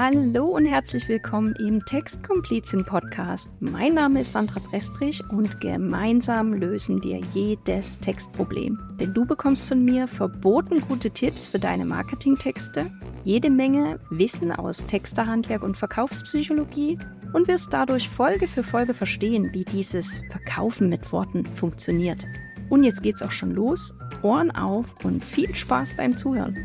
Hallo und herzlich willkommen im Textkomplizin Podcast. Mein Name ist Sandra Prestrich und gemeinsam lösen wir jedes Textproblem. Denn du bekommst von mir verboten gute Tipps für deine Marketingtexte, jede Menge Wissen aus Texterhandwerk und Verkaufspsychologie und wirst dadurch Folge für Folge verstehen, wie dieses Verkaufen mit Worten funktioniert. Und jetzt geht's auch schon los. Ohren auf und viel Spaß beim Zuhören.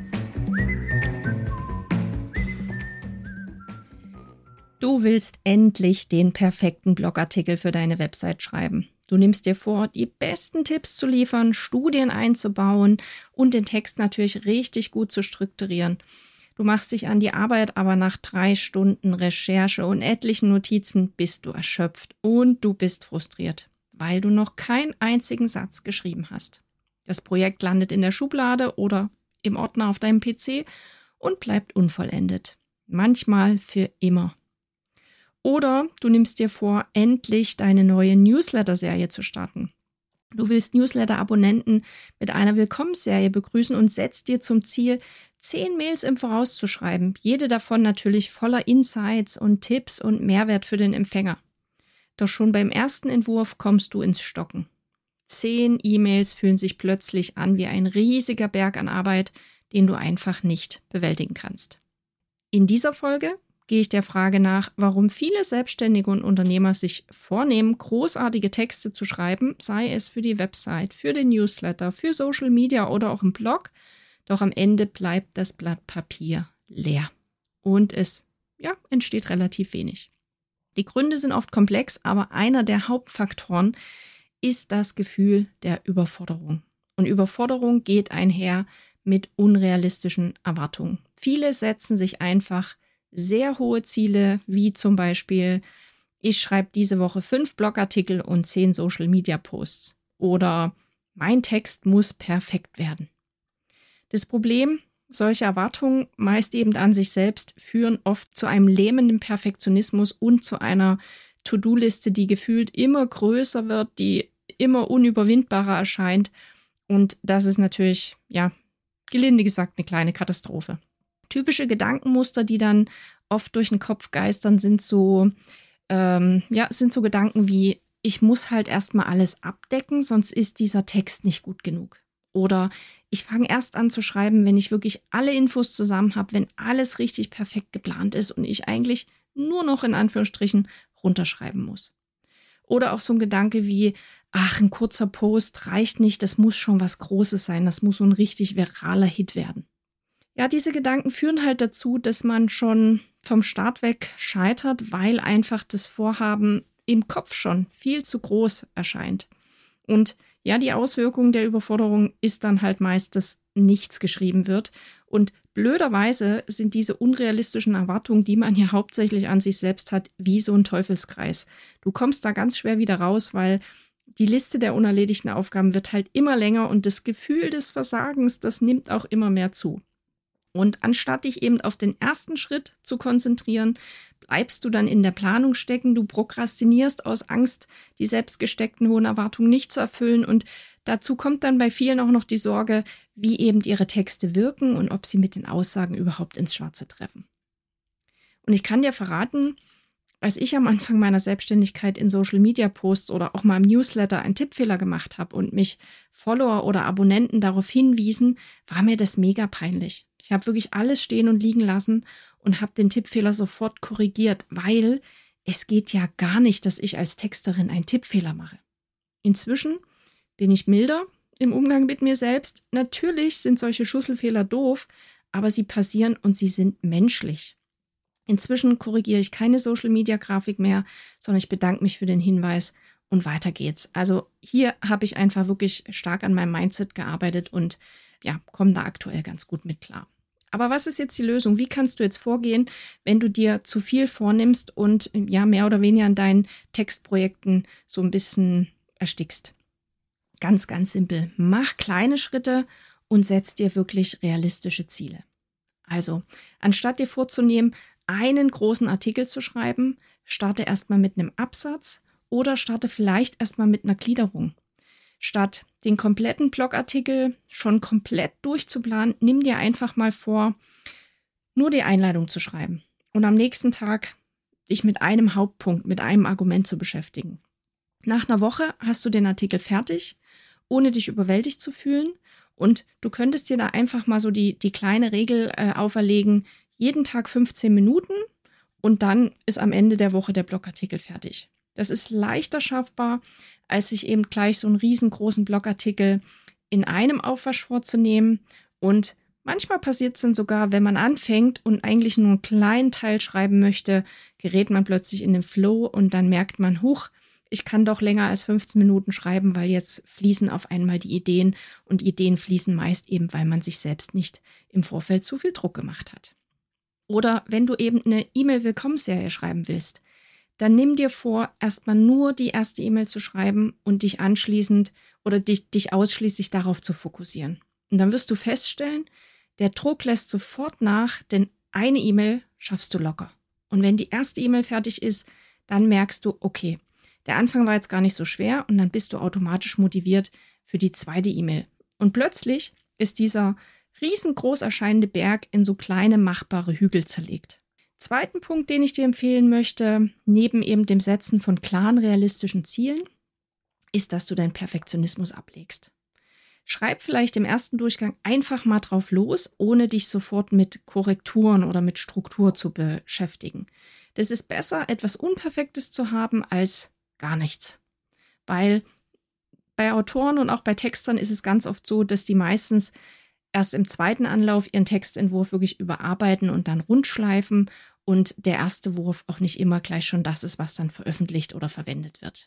Du willst endlich den perfekten Blogartikel für deine Website schreiben. Du nimmst dir vor, die besten Tipps zu liefern, Studien einzubauen und den Text natürlich richtig gut zu strukturieren. Du machst dich an die Arbeit, aber nach 3 Stunden Recherche und etlichen Notizen bist du erschöpft und du bist frustriert, weil du noch keinen einzigen Satz geschrieben hast. Das Projekt landet in der Schublade oder im Ordner auf deinem PC und bleibt unvollendet. Manchmal für immer. Oder du nimmst dir vor, endlich deine neue Newsletter-Serie zu starten. Du willst Newsletter-Abonnenten mit einer Willkommensserie begrüßen und setzt dir zum Ziel, 10 Mails im Voraus zu schreiben. Jede davon natürlich voller Insights und Tipps und Mehrwert für den Empfänger. Doch schon beim ersten Entwurf kommst du ins Stocken. 10 E-Mails fühlen sich plötzlich an wie ein riesiger Berg an Arbeit, den du einfach nicht bewältigen kannst. In dieser Folge gehe ich der Frage nach, warum viele Selbstständige und Unternehmer sich vornehmen, großartige Texte zu schreiben, sei es für die Website, für den Newsletter, für Social Media oder auch im Blog. Doch am Ende bleibt das Blatt Papier leer und es entsteht relativ wenig. Die Gründe sind oft komplex, aber einer der Hauptfaktoren ist das Gefühl der Überforderung. Und Überforderung geht einher mit unrealistischen Erwartungen. Viele setzen sich einfach sehr hohe Ziele, wie zum Beispiel, ich schreibe diese Woche 5 Blogartikel und 10 Social-Media-Posts. Oder mein Text muss perfekt werden. Das Problem, solche Erwartungen, meist eben an sich selbst, führen oft zu einem lähmenden Perfektionismus und zu einer To-Do-Liste, die gefühlt immer größer wird, die immer unüberwindbarer erscheint. Und das ist natürlich, gelinde gesagt, eine kleine Katastrophe. Typische Gedankenmuster, die dann oft durch den Kopf geistern, sind so Gedanken wie, ich muss halt erstmal alles abdecken, sonst ist dieser Text nicht gut genug. Oder ich fange erst an zu schreiben, wenn ich wirklich alle Infos zusammen habe, wenn alles richtig perfekt geplant ist und ich eigentlich nur noch in Anführungsstrichen runterschreiben muss. Oder auch so ein Gedanke wie, ein kurzer Post reicht nicht, das muss schon was Großes sein, das muss so ein richtig viraler Hit werden. Ja, diese Gedanken führen halt dazu, dass man schon vom Start weg scheitert, weil einfach das Vorhaben im Kopf schon viel zu groß erscheint. Und ja, die Auswirkung der Überforderung ist dann halt meist, dass nichts geschrieben wird. Und blöderweise sind diese unrealistischen Erwartungen, die man ja hauptsächlich an sich selbst hat, wie so ein Teufelskreis. Du kommst da ganz schwer wieder raus, weil die Liste der unerledigten Aufgaben wird halt immer länger und das Gefühl des Versagens, das nimmt auch immer mehr zu. Und anstatt dich eben auf den ersten Schritt zu konzentrieren, bleibst du dann in der Planung stecken, du prokrastinierst aus Angst, die selbst gesteckten hohen Erwartungen nicht zu erfüllen und dazu kommt dann bei vielen auch noch die Sorge, wie eben ihre Texte wirken und ob sie mit den Aussagen überhaupt ins Schwarze treffen. Und ich kann dir verraten, als ich am Anfang meiner Selbstständigkeit in Social-Media-Posts oder auch mal im Newsletter einen Tippfehler gemacht habe und mich Follower oder Abonnenten darauf hinwiesen, war mir das mega peinlich. Ich habe wirklich alles stehen und liegen lassen und habe den Tippfehler sofort korrigiert, weil es geht ja gar nicht, dass ich als Texterin einen Tippfehler mache. Inzwischen bin ich milder im Umgang mit mir selbst. Natürlich sind solche Schusselfehler doof, aber sie passieren und sie sind menschlich. Inzwischen korrigiere ich keine Social-Media-Grafik mehr, sondern ich bedanke mich für den Hinweis und weiter geht's. Also hier habe ich einfach wirklich stark an meinem Mindset gearbeitet und komme da aktuell ganz gut mit klar. Aber was ist jetzt die Lösung? Wie kannst du jetzt vorgehen, wenn du dir zu viel vornimmst und mehr oder weniger an deinen Textprojekten so ein bisschen erstickst? Ganz, ganz simpel. Mach kleine Schritte und setz dir wirklich realistische Ziele. Also, anstatt dir vorzunehmen, einen großen Artikel zu schreiben, starte erstmal mit einem Absatz oder starte vielleicht erstmal mit einer Gliederung. Statt den kompletten Blogartikel schon komplett durchzuplanen, nimm dir einfach mal vor, nur die Einleitung zu schreiben und am nächsten Tag dich mit einem Hauptpunkt, mit einem Argument zu beschäftigen. Nach einer Woche hast du den Artikel fertig, ohne dich überwältigt zu fühlen. Und du könntest dir da einfach mal so die kleine Regel auferlegen, jeden Tag 15 Minuten und dann ist am Ende der Woche der Blogartikel fertig. Das ist leichter schaffbar, als sich eben gleich so einen riesengroßen Blogartikel in einem Aufwasch vorzunehmen. Und manchmal passiert es dann sogar, wenn man anfängt und eigentlich nur einen kleinen Teil schreiben möchte, gerät man plötzlich in den Flow und dann merkt man, huch, ich kann doch länger als 15 Minuten schreiben, weil jetzt fließen auf einmal die Ideen und Ideen fließen meist eben, weil man sich selbst nicht im Vorfeld zu viel Druck gemacht hat. Oder wenn du eben eine E-Mail-Willkommensserie schreiben willst, dann nimm dir vor, erstmal nur die erste E-Mail zu schreiben und dich anschließend oder dich ausschließlich darauf zu fokussieren. Und dann wirst du feststellen, der Druck lässt sofort nach, denn eine E-Mail schaffst du locker. Und wenn die erste E-Mail fertig ist, dann merkst du, okay, der Anfang war jetzt gar nicht so schwer und dann bist du automatisch motiviert für die zweite E-Mail. Und plötzlich ist dieser riesengroß erscheinende Berg in so kleine machbare Hügel zerlegt. Zweiten Punkt, den ich dir empfehlen möchte, neben eben dem Setzen von klaren, realistischen Zielen, ist, dass du deinen Perfektionismus ablegst. Schreib vielleicht im ersten Durchgang einfach mal drauf los, ohne dich sofort mit Korrekturen oder mit Struktur zu beschäftigen. Das ist besser, etwas Unperfektes zu haben, als gar nichts. Weil bei Autoren und auch bei Textern ist es ganz oft so, dass die meistens erst im zweiten Anlauf ihren Textentwurf wirklich überarbeiten und dann rundschleifen und der erste Wurf auch nicht immer gleich schon das ist, was dann veröffentlicht oder verwendet wird.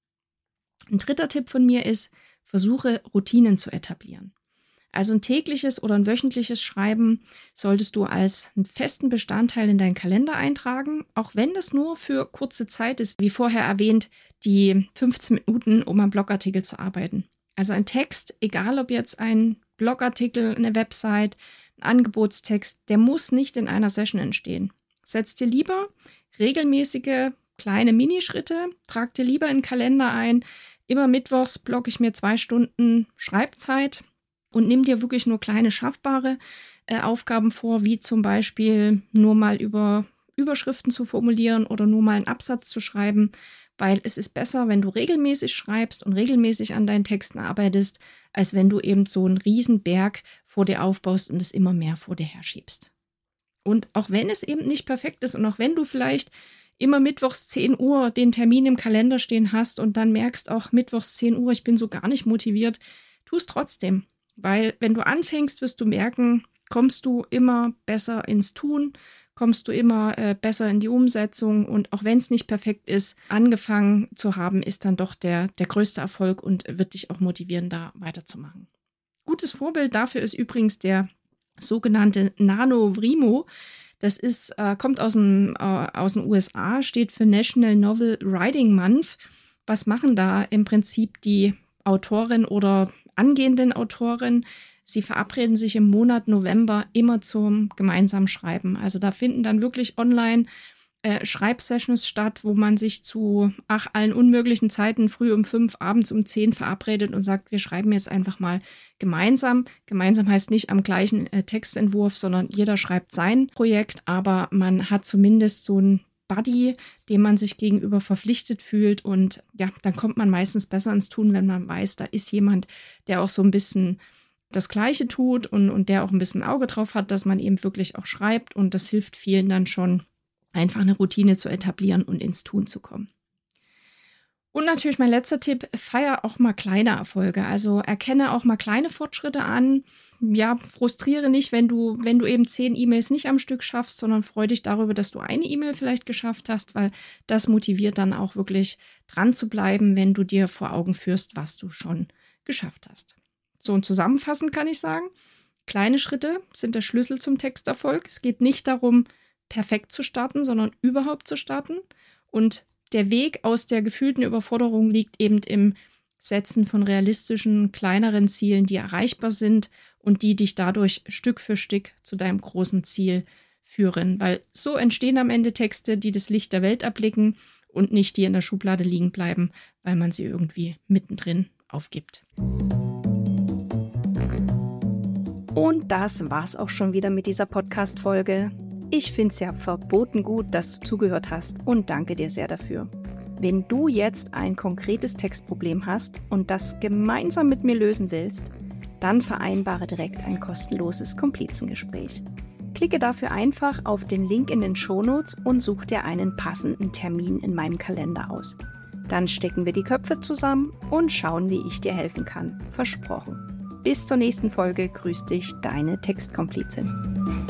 Ein dritter Tipp von mir ist, versuche Routinen zu etablieren. Also ein tägliches oder ein wöchentliches Schreiben solltest du als einen festen Bestandteil in deinen Kalender eintragen, auch wenn das nur für kurze Zeit ist, wie vorher erwähnt, die 15 Minuten, um am Blogartikel zu arbeiten. Also ein Text, egal ob jetzt ein Blogartikel, eine Website, ein Angebotstext, der muss nicht in einer Session entstehen. Setz dir lieber regelmäßige kleine Minischritte, trag dir lieber in den Kalender ein, immer mittwochs blocke ich mir 2 Stunden Schreibzeit und nimm dir wirklich nur kleine schaffbare Aufgaben vor, wie zum Beispiel nur mal über Überschriften zu formulieren oder nur mal einen Absatz zu schreiben, weil es ist besser, wenn du regelmäßig schreibst und regelmäßig an deinen Texten arbeitest, als wenn du eben so einen riesen Berg vor dir aufbaust und es immer mehr vor dir herschiebst. Und auch wenn es eben nicht perfekt ist und auch wenn du vielleicht immer mittwochs 10 Uhr den Termin im Kalender stehen hast und dann merkst auch mittwochs 10 Uhr, ich bin so gar nicht motiviert, tu es trotzdem. Weil wenn du anfängst, wirst du merken, kommst du immer besser ins Tun, kommst du immer besser in die Umsetzung und auch wenn es nicht perfekt ist, angefangen zu haben, ist dann doch der größte Erfolg und wird dich auch motivieren, da weiterzumachen. Gutes Vorbild dafür ist übrigens der sogenannte NaNoWriMo. Das ist, kommt aus den USA, steht für National Novel Writing Month. Was machen da im Prinzip die Autorin oder angehenden Autorin? Sie verabreden sich im Monat November immer zum gemeinsamen Schreiben. Also da finden dann wirklich online Schreibsessions statt, wo man sich zu allen unmöglichen Zeiten früh um 5, abends um 10 verabredet und sagt, wir schreiben jetzt einfach mal gemeinsam. Gemeinsam heißt nicht am gleichen Textentwurf, sondern jeder schreibt sein Projekt, aber man hat zumindest so einen Buddy, dem man sich gegenüber verpflichtet fühlt und ja, dann kommt man meistens besser ins Tun, wenn man weiß, da ist jemand, der auch so ein bisschen das Gleiche tut und der auch ein bisschen Auge drauf hat, dass man eben wirklich auch schreibt und das hilft vielen dann schon, einfach eine Routine zu etablieren und ins Tun zu kommen. Und natürlich mein letzter Tipp, feier auch mal kleine Erfolge. Also erkenne auch mal kleine Fortschritte an. Ja, frustriere nicht, wenn du eben 10 E-Mails nicht am Stück schaffst, sondern freu dich darüber, dass du eine E-Mail vielleicht geschafft hast, weil das motiviert dann auch wirklich dran zu bleiben, wenn du dir vor Augen führst, was du schon geschafft hast. So und zusammenfassend kann ich sagen, kleine Schritte sind der Schlüssel zum Texterfolg. Es geht nicht darum, perfekt zu starten, sondern überhaupt zu starten. Und der Weg aus der gefühlten Überforderung liegt eben im Setzen von realistischen, kleineren Zielen, die erreichbar sind und die dich dadurch Stück für Stück zu deinem großen Ziel führen. Weil so entstehen am Ende Texte, die das Licht der Welt erblicken und nicht die in der Schublade liegen bleiben, weil man sie irgendwie mittendrin aufgibt. Und das war's auch schon wieder mit dieser Podcast-Folge. Ich finde es ja verboten gut, dass du zugehört hast und danke dir sehr dafür. Wenn du jetzt ein konkretes Textproblem hast und das gemeinsam mit mir lösen willst, dann vereinbare direkt ein kostenloses Komplizengespräch. Klicke dafür einfach auf den Link in den Shownotes und such dir einen passenden Termin in meinem Kalender aus. Dann stecken wir die Köpfe zusammen und schauen, wie ich dir helfen kann. Versprochen. Bis zur nächsten Folge grüßt dich deine Textkomplizin.